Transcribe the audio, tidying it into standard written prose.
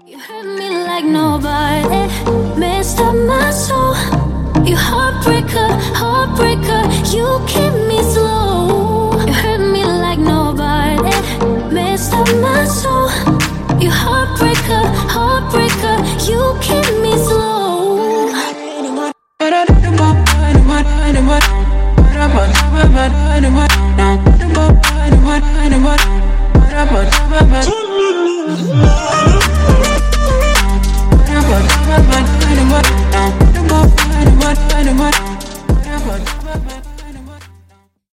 You hurt me like nobody, messed up my soul. You heartbreaker, heartbreaker, you keep me